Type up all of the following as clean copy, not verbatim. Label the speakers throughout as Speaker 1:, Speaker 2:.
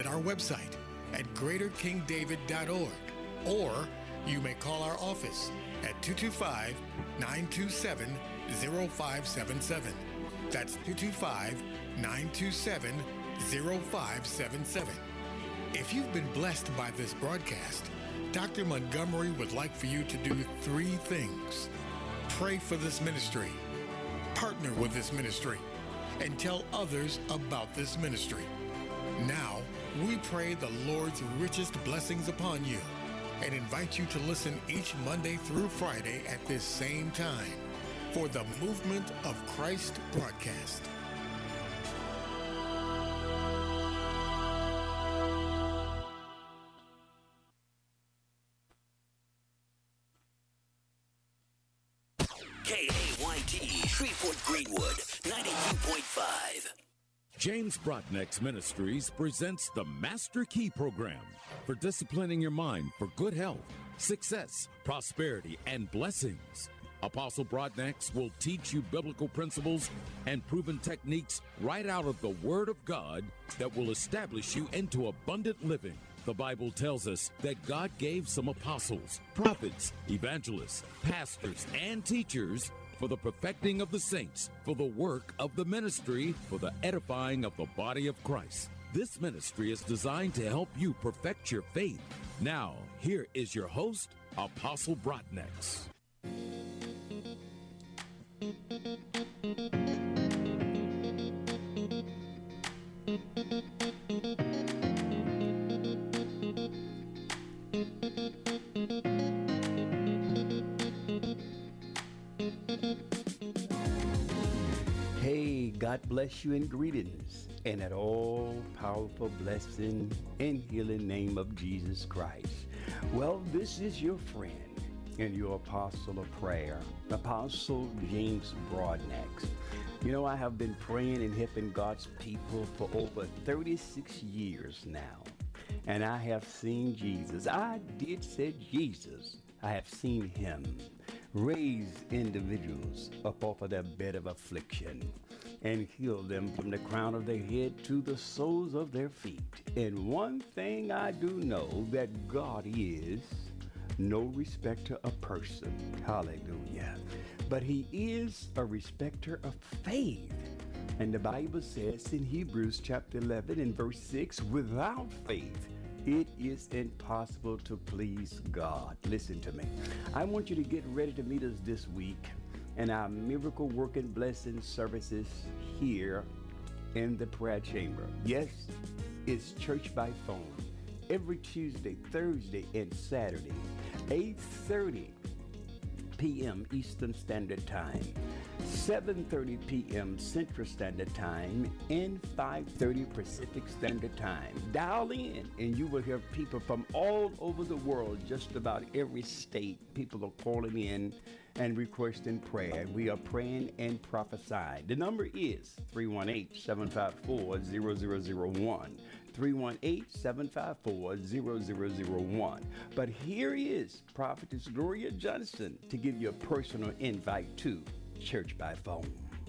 Speaker 1: at our website at greaterkingdavid.org, or you may call our office at 225-927-0577. That's 225-927-0577. If you've been blessed by this broadcast, Dr. Montgomery would like for you to do three things. Pray for this ministry, partner with this ministry, and tell others about this ministry. Now, we pray the Lord's richest blessings upon you and invite you to listen each Monday through Friday at this same time for the Movement of Christ broadcast.
Speaker 2: KAYT, Shreveport Greenwood, 92.5.
Speaker 3: James Broadnax Ministries presents the Master Key Program for disciplining your mind for good health, success, prosperity, and blessings. Apostle Broadnax will teach you biblical principles and proven techniques right out of the Word of God that will establish you into abundant living. The Bible tells us that God gave some apostles, prophets, evangelists, pastors, and teachers for the perfecting of the saints, for the work of the ministry, for the edifying of the body of Christ. This ministry is designed to help you perfect your faith. Now, here is your host, Apostle Broadnax.
Speaker 4: Hey, God bless you and greetings in that all-powerful blessing and healing name of Jesus Christ. Well, this is your friend and your apostle of prayer, Apostle James Broadnax. You know, I have been praying and helping God's people for over 36 years now, and I have seen Jesus. I did say Jesus. I have seen him raise individuals up off of their bed of affliction and heal them from the crown of their head to the soles of their feet. And one thing I do know, that God is no respecter of person. Hallelujah. But he is a respecter of faith. And the Bible says in Hebrews chapter 11 and verse 6, without faith, it is impossible to please God. Listen to me. I want you to get ready to meet us this week in our miracle working blessing services here in the prayer chamber. Yes, it's church by phone every Tuesday, Thursday, and Saturday, 8:30 p.m. Eastern Standard Time, 7:30 p.m. Central Standard Time, and 5:30 Pacific Standard Time. Dial in and you will hear people from all over the world, just about every state. People are calling in and requesting prayer. We are praying and prophesying. The number is 318-754-0001. 318-754-0001. But here is Prophetess Gloria Johnson to give you a personal invite to Church by Phone.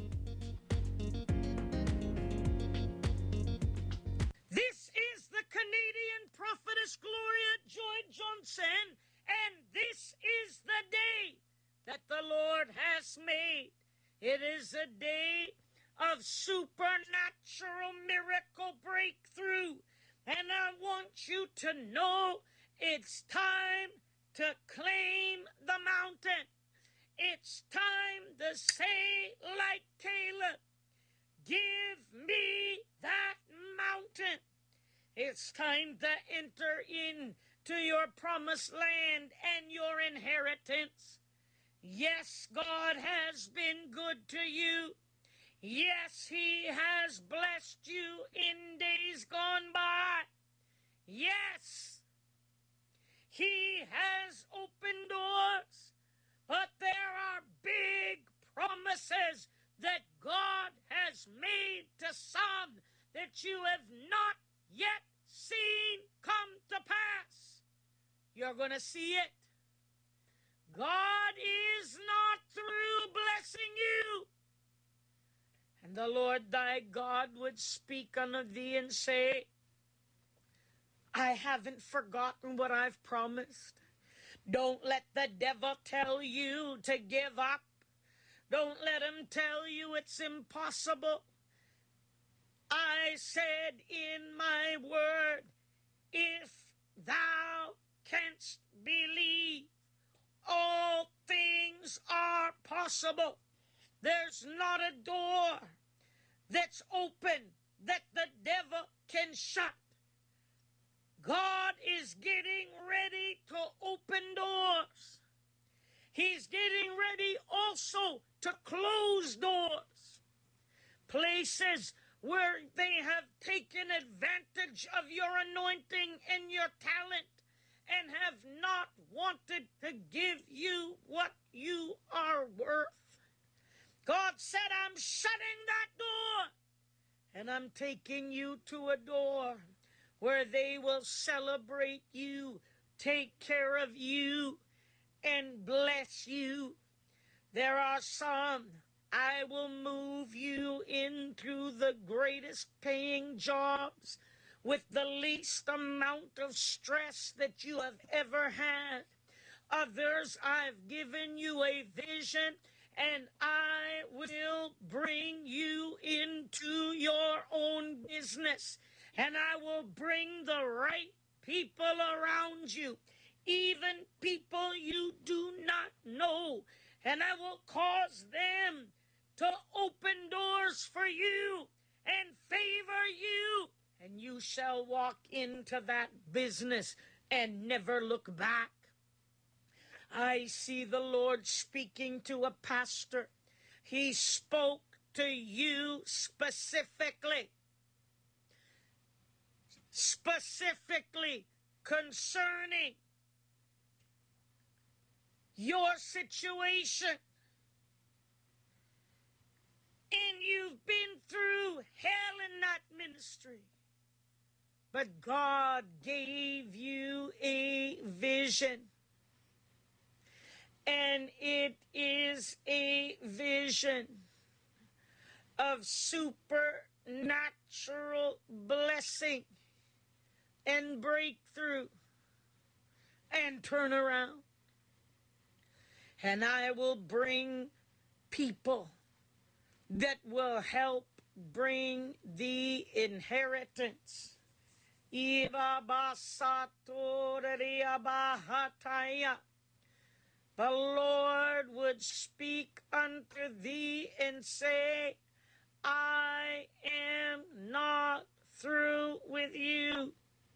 Speaker 5: This is the Canadian Prophetess Gloria Joy Johnson, and this is the day that the Lord has made. It is a day of supernatural miracle breakthrough. And I want you to know it's time to claim the mountain. It's time to say like Caleb, give me that mountain. It's time to enter into your promised land and your inheritance. Yes, God has been good to you. Yes, he has blessed you in days gone by. Yes, he has opened doors, but there are big promises that God has made to some that you have not yet seen come to pass. You're going to see it. God is not through blessing you. And the Lord thy God would speak unto thee and say, I haven't forgotten what I've promised. Don't let the devil tell you to give up. Don't let him tell you it's impossible. I said in my word, if thou canst believe, all things are possible. There's not a door that's open that the devil can shut. God is getting ready to open doors. He's getting ready also to close doors. Places where they have taken advantage of your anointing and your talent and have not wanted to give you what you are worth. God said, I'm shutting that door, and I'm taking you to a door where they will celebrate you, take care of you, and bless you. There are some, I will move you into the greatest paying jobs with the least amount of stress that you have ever had. Others, I've given you a vision, and I will bring you into your own business, and I will bring the right people around you, even people you do not know, and I will cause them to open doors for you and favor you, and you shall walk into that business and never look back. I see the Lord speaking to a pastor. He spoke to you specifically concerning your situation. And you've been through hell in that ministry. But God gave you a vision. And it is a vision of supernatural blessing and breakthrough and turnaround. And I will bring people that will help bring the inheritance. The Lord would speak unto thee and say, I am not through with you.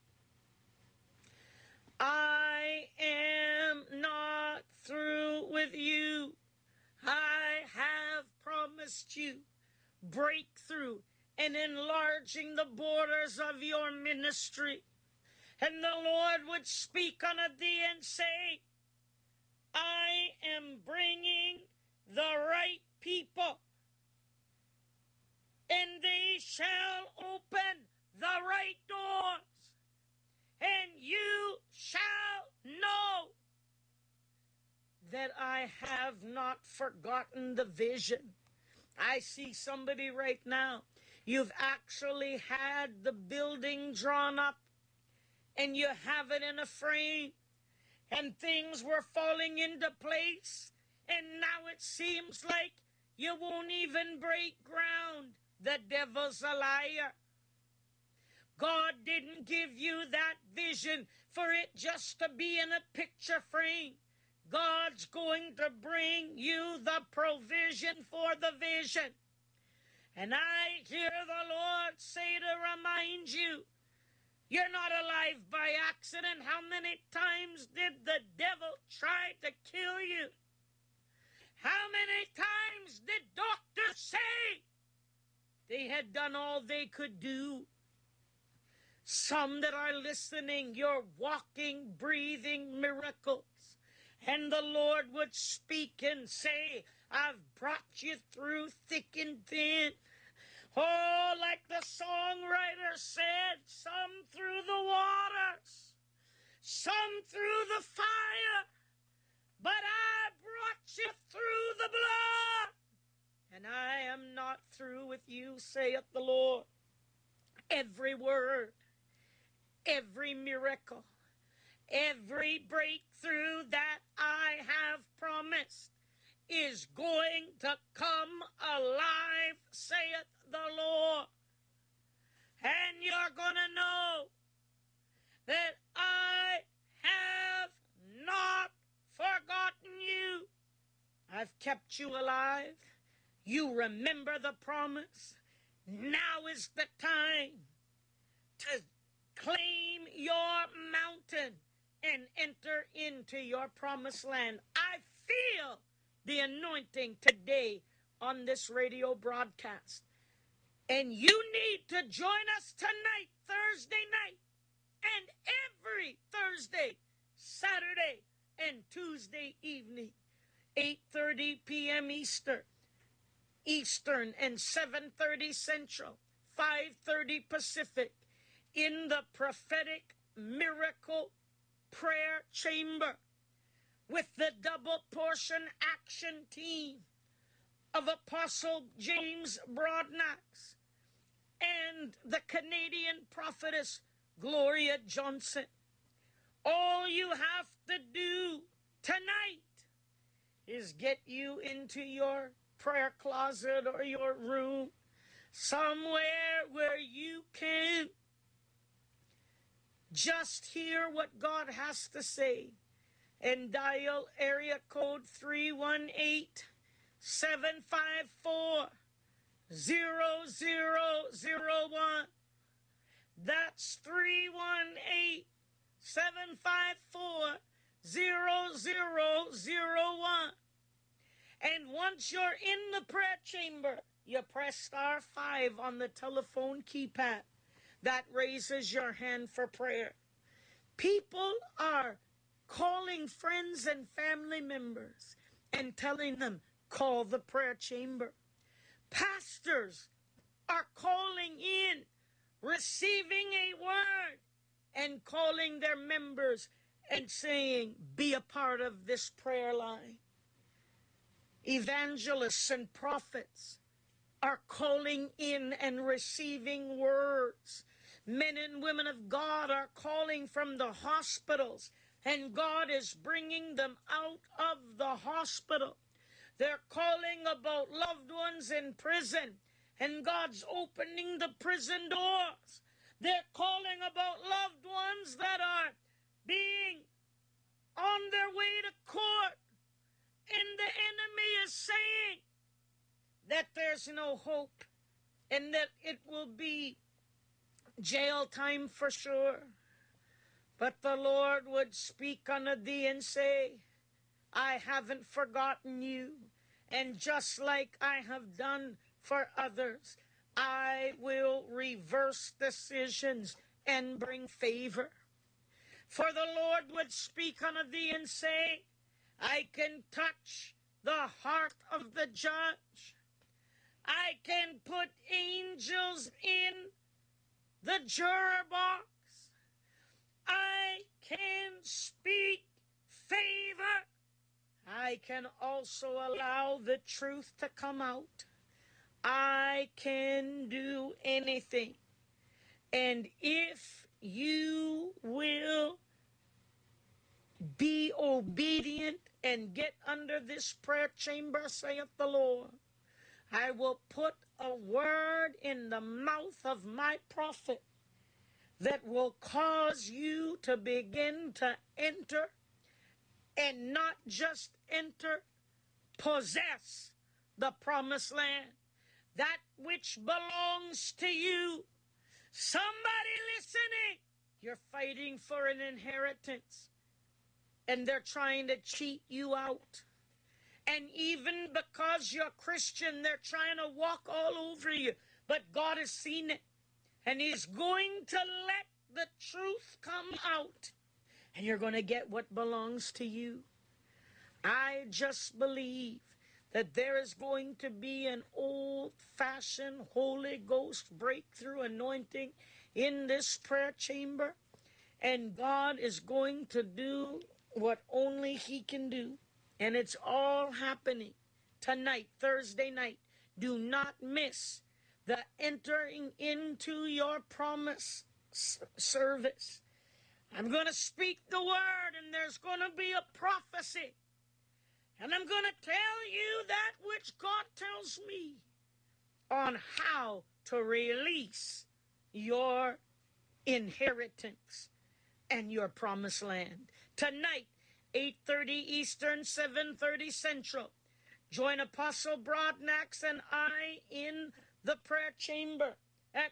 Speaker 5: I am not through with you. I have promised you breakthrough and enlarging the borders of your ministry. And the Lord would speak unto thee and say, I am bringing the right people, and they shall open the right doors, and you shall know that I have not forgotten the vision. I see somebody right now. You've actually had the building drawn up, and you have it in a frame, and things were falling into place, and now it seems like you won't even break ground. The devil's a liar. God didn't give you that vision for it just to be in a picture frame. God's going to bring you the provision for the vision. And I hear the Lord say to remind you, you're not alive by accident. How many times did the devil try to kill you? How many times did doctors say they had done all they could do? Some that are listening, you're walking, breathing miracles. And the Lord would speak and say, I've brought you through thick and thin. Oh, like the songwriter said, some through the waters, some through the fire, but I brought you through the blood, and I am not through with you, saith the Lord. Every word, every miracle, every breakthrough that I have promised is going to come alive, saith the Lord. And you're going to know that I have not forgotten you. I've kept you alive. You remember the promise. Now is the time to claim your mountain and enter into your promised land. I feel the anointing today on this radio broadcast. And you need to join us tonight, Thursday night, and every Thursday, Saturday, and Tuesday evening, 8:30 p.m. Eastern and 7:30 Central, 5:30 Pacific, in the prophetic miracle prayer chamber with the double portion action team of Apostle James Broadnax and the Canadian prophetess Gloria Johnson. All you have to do tonight is get you into your prayer closet or your room, somewhere where you can just hear what God has to say, and dial area code 318-754-0001. That's 318-754-0001. And once you're in the prayer chamber, you press star 5 on the telephone keypad. That raises your hand for prayer. People are calling friends and family members and telling them, call the prayer chamber. Pastors are calling in, receiving a word, and calling their members and saying, be a part of this prayer line. Evangelists and prophets are calling in and receiving words. Men and women of God are calling from the hospitals, and God is bringing them out of the hospital. They're calling about loved ones in prison, and God's opening the prison doors. They're calling about loved ones that are being on their way to court, and the enemy is saying that there's no hope and that it will be jail time for sure. But the Lord would speak unto thee and say, I haven't forgotten you. And just like I have done for others, I will reverse decisions and bring favor. For the Lord would speak unto thee and say, I can touch the heart of the judge. I can put angels in the juror box. I can speak favor. I can also allow the truth to come out. I can do anything. And if you will be obedient and get under this prayer chamber, saith the Lord, I will put a word in the mouth of my prophet that will cause you to begin to enter, and not just enter, possess the promised land, that which belongs to you. Somebody listening, you're fighting for an inheritance, and they're trying to cheat you out. And even because you're Christian, they're trying to walk all over you. But God has seen it, and He's going to let the truth come out, and you're going to get what belongs to you. I just believe that there is going to be an old-fashioned Holy Ghost breakthrough anointing in this prayer chamber, and God is going to do what only He can do. And it's all happening tonight, Thursday night. Do not miss the entering into your promised service. I'm going to speak the word, and there's going to be a prophecy. And I'm going to tell you that which God tells me on how to release your inheritance and your promised land. Tonight, 8:30 Eastern, 7:30 Central. Join Apostle Broadnax and I in the prayer chamber at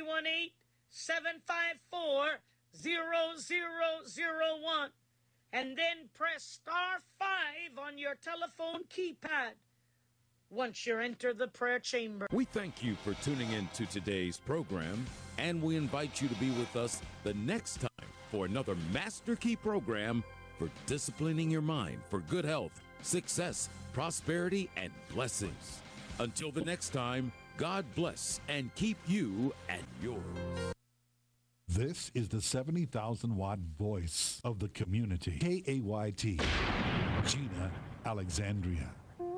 Speaker 5: 318-754-0001. And then press *5 on your telephone keypad once you enter the prayer chamber.
Speaker 3: We thank you for tuning in to today's program, and we invite you to be with us the next time for another Master Key program for disciplining your mind for good health, success, prosperity, and blessings. Until the next time, God bless and keep you and yours.
Speaker 6: This is the 70,000-watt voice of the community. KAYT, Gina Alexandria.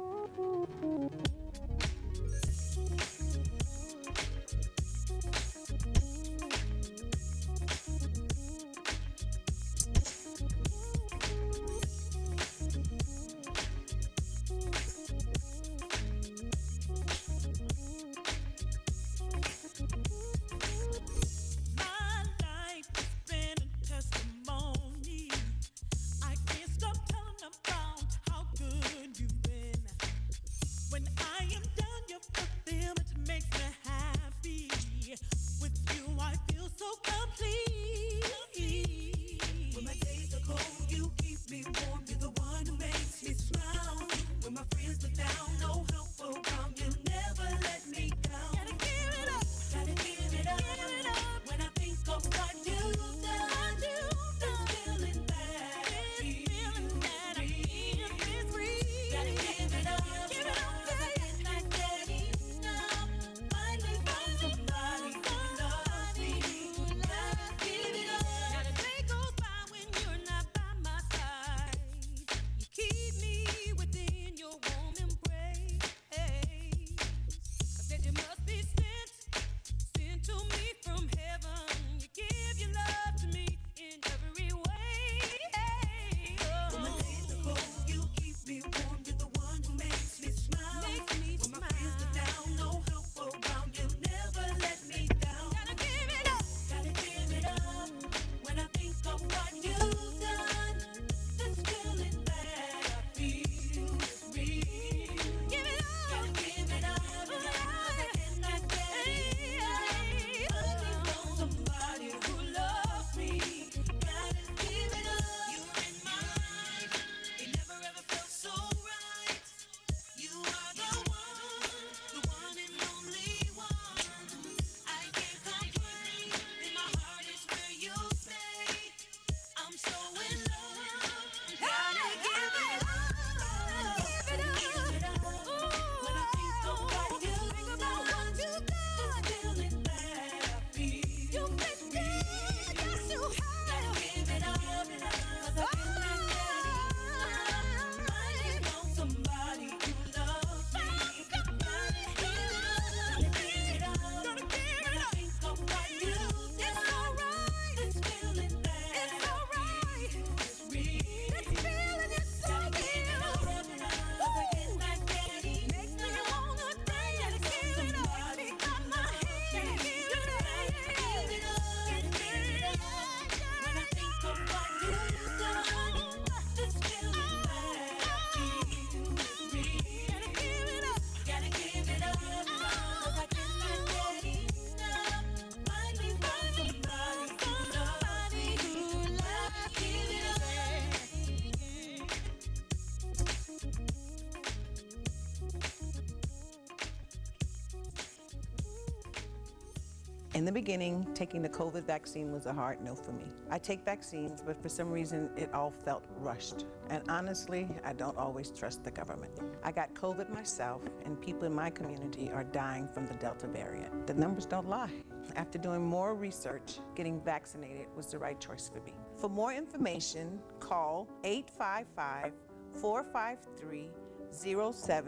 Speaker 7: In the beginning, taking the COVID vaccine was a hard no for me. I take vaccines, but for some reason, it all felt rushed. And honestly, I don't always trust the government. I got COVID myself, and people in my community are dying from the Delta variant. The numbers don't lie. After doing more research, getting vaccinated was the right choice for me. For more information, call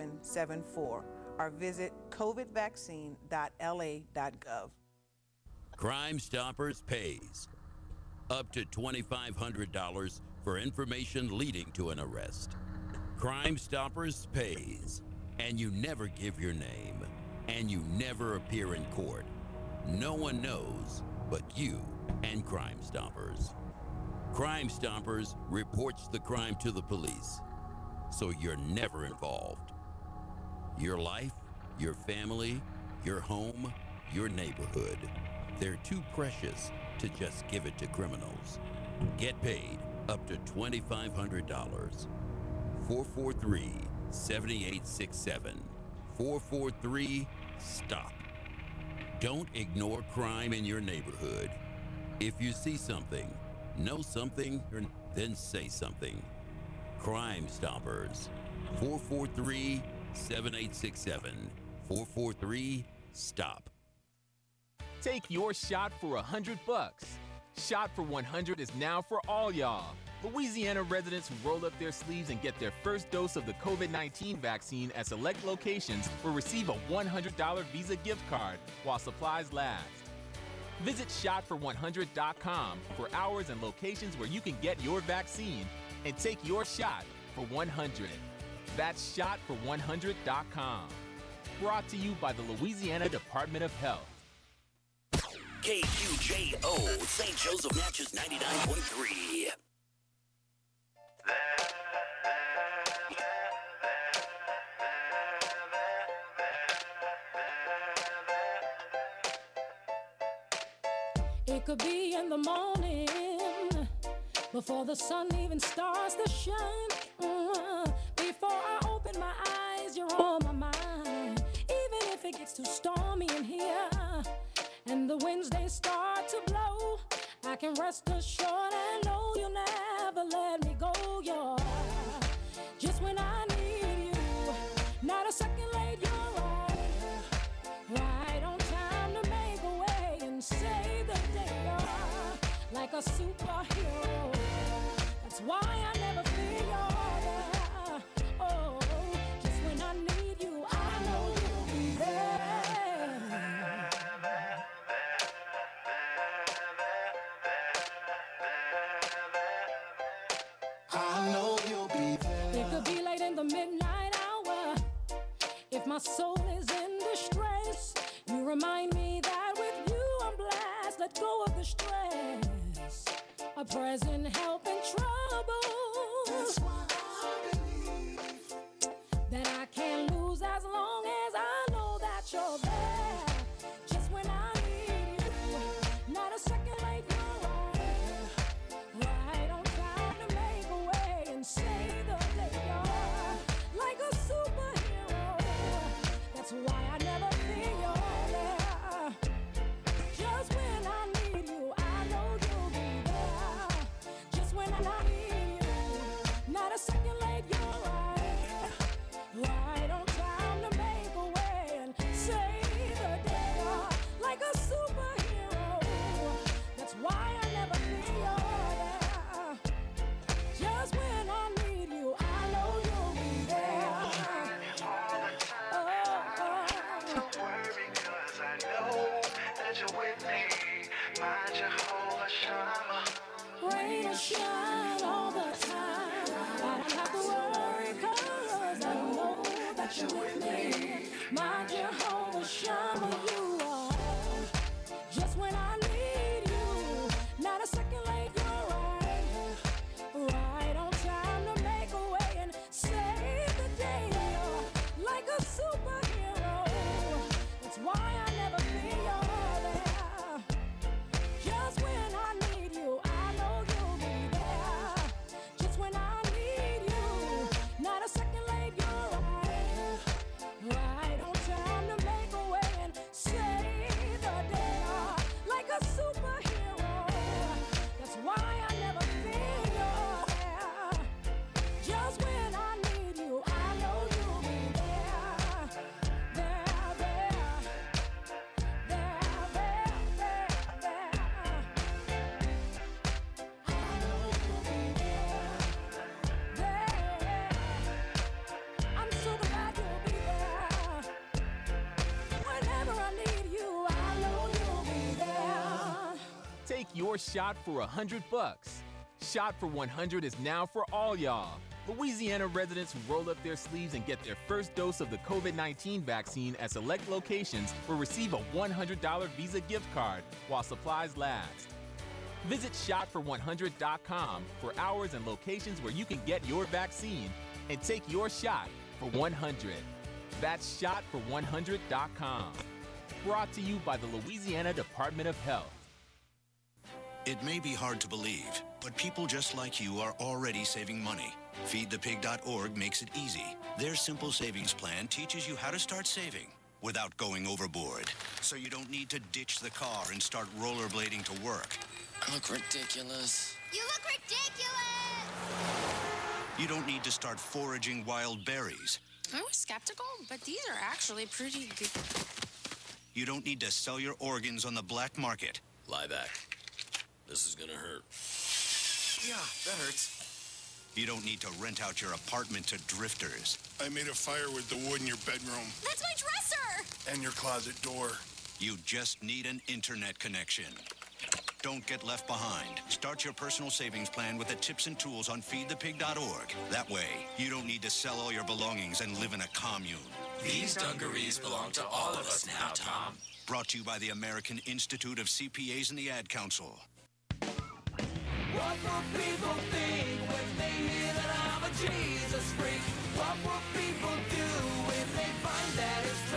Speaker 7: 855-453-0774 or visit covidvaccine.la.gov.
Speaker 8: Crime Stoppers pays. Up to $2,500 for information leading to an arrest. Crime Stoppers pays. And you never give your name. And you never appear in court. No one knows but you and Crime Stoppers. Crime Stoppers reports the crime to the police, so you're never involved. Your life, your family, your home, your neighborhood. They're too precious to just give it to criminals. Get paid up to $2,500. 443-7867. 443-STOP. Don't ignore crime in your neighborhood. If you see something, know something, then say something. Crime Stoppers. 443-7867. 443-STOP.
Speaker 9: Take your shot for $100. Shot for 100 is now for all y'all. Louisiana residents who roll up their sleeves and get their first dose of the COVID-19 vaccine at select locations will receive a $100 Visa gift card while supplies last. Visit shotfor100.com for hours and locations where you can get your vaccine and take your shot for 100. That's shotfor100.com. Brought to you by the Louisiana Department of Health.
Speaker 2: KQJO, St. Joseph Natchez 99.3.
Speaker 10: It could be in the morning, before the sun even starts to shine. Before I open my eyes, you're on my mind. Even if it gets too stormy in here, and the winds they start to blow, I can rest assured and know you'll never let me go. You're just when I need you, not a second late, you're right on time to make a way and save the day. You're like a superhero, that's why I never feel you're there. Oh, just when I need you, I know you'll be there.
Speaker 11: I know you'll be there.
Speaker 10: It could be late in the midnight hour. If my soul is in distress, you remind me that with you I'm blessed. Let go of the stress, a present help in trouble.
Speaker 11: That's why I believe
Speaker 10: that I can't lose as long as I know that you're there. Just when I need you, not a second late, you're right on time to make a way and save the day. You're like a superhero, that's why I never feel you're there. Just when I need you, I know you'll be there. Just when I need you, not a second late, you're right on time to make a way and save the day. You're like a superhero, that's why I never feel you're there. Just when I need you, I know you'll be there.
Speaker 11: Don't worry, 'cause I know that you're with me. My Jehovah Shammah.
Speaker 10: Rain or shine all the time, I don't have to worry 'cause I know that you're with me. My Jehovah Shammah, you are. Just when I need you, not a second late, you're right on time to make a way and save the day. You're like a superhero, that's why I never feel you're there. Just when I need you, I know you'll be there. Just when I need you, not a second late, you're right on time to make a way and save
Speaker 9: shot for $100. Shot for 100 is now for all y'all. Louisiana residents who roll up their sleeves and get their first dose of the COVID-19 vaccine at select locations will receive a $100 Visa gift card while supplies last. Visit shotfor100.com for hours and locations where you can get your vaccine and take your shot for 100. That's shotfor100.com. Brought to you by the Louisiana Department of Health.
Speaker 12: It may be hard to believe, but people just like you are already saving money. FeedThePig.org makes it easy. Their simple savings plan teaches you how to start saving without going overboard. So you don't need to ditch the car and start rollerblading to work.
Speaker 13: I look ridiculous.
Speaker 14: You look ridiculous!
Speaker 12: You don't need to start foraging wild berries.
Speaker 14: I was skeptical, but these are actually pretty good.
Speaker 12: You don't need to sell your organs on the black market.
Speaker 13: Lie back. This is gonna hurt.
Speaker 12: Yeah, that hurts. You don't need to rent out your apartment to drifters.
Speaker 15: I made a fire with the wood in your bedroom.
Speaker 14: That's my dresser!
Speaker 15: And your closet door.
Speaker 12: You just need an internet connection. Don't get left behind. Start your personal savings plan with the tips and tools on feedthepig.org. That way, you don't need to sell all your belongings and live in a commune.
Speaker 13: These dungarees belong to all of us now, Tom.
Speaker 12: Brought to you by the American Institute of CPAs and the Ad Council.
Speaker 11: What will people think when they hear that I'm a Jesus freak? What will people do when they find that it's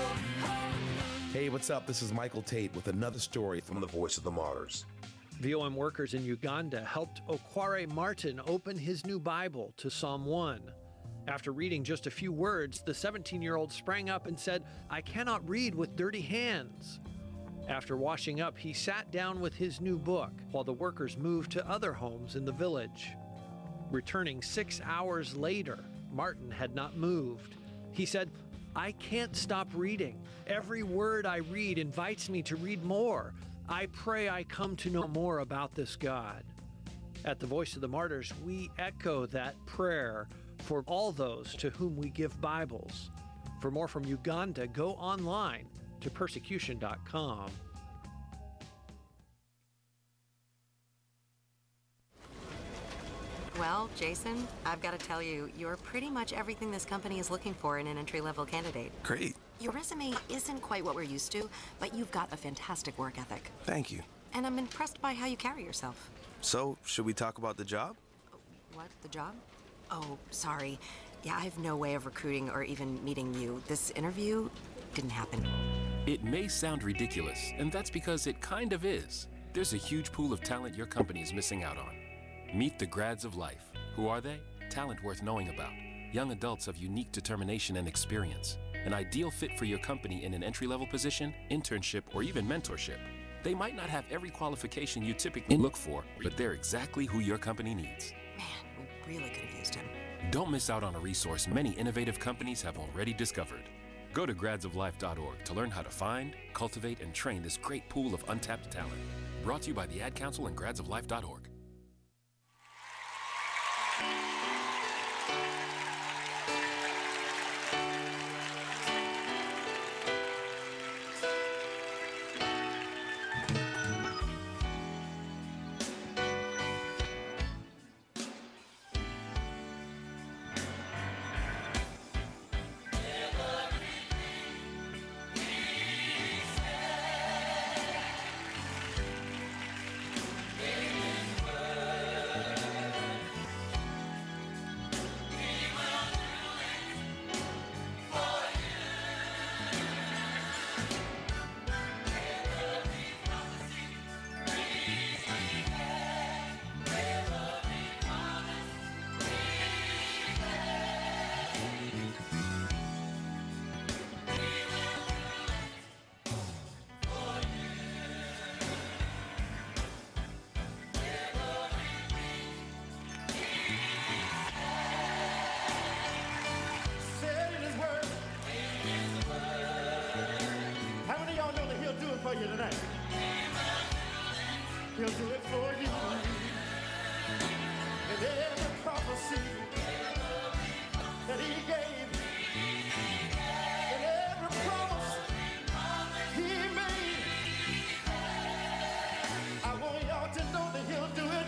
Speaker 11: true?
Speaker 16: Hey, what's up? This is Michael Tate with another story from the Voice of the Martyrs.
Speaker 17: VOM workers in Uganda helped Okware Martin open his new Bible to Psalm 1. After reading just a few words, the 17-year-old sprang up and said, "I cannot read with dirty hands." After washing up, he sat down with his new book while the workers moved to other homes in the village. Returning 6 hours later, Martin had not moved. He said, "I can't stop reading. Every word I read invites me to read more. I pray I come to know more about this God." At the Voice of the Martyrs, we echo that prayer for all those to whom we give Bibles. For more from Uganda, go online to persecution.com.
Speaker 18: Well, Jason, I've got to tell you, you're pretty much everything this company is looking for in an entry-level candidate.
Speaker 16: Great.
Speaker 18: Your resume isn't quite what we're used to, but you've got a fantastic work ethic.
Speaker 16: Thank you.
Speaker 18: And I'm impressed by how you carry yourself.
Speaker 16: So, should we talk about the job?
Speaker 18: What, the job? Oh, sorry. Yeah, I have no way of recruiting or even meeting you. This interview didn't happen.
Speaker 19: It may sound ridiculous, and that's because it kind of is. There's a huge pool of talent your company is missing out on. Meet the grads of life. Who are they? Talent worth knowing about. Young adults of unique determination and experience. An ideal fit for your company in an entry-level position, internship, or even mentorship. They might not have every qualification you typically look for, but they're exactly who your company needs.
Speaker 18: Man, we really could have used him.
Speaker 19: Don't miss out on a resource many innovative companies have already discovered. Go to gradsoflife.org to learn how to find, cultivate, and train this great pool of untapped talent. Brought to you by the Ad Council and gradsoflife.org.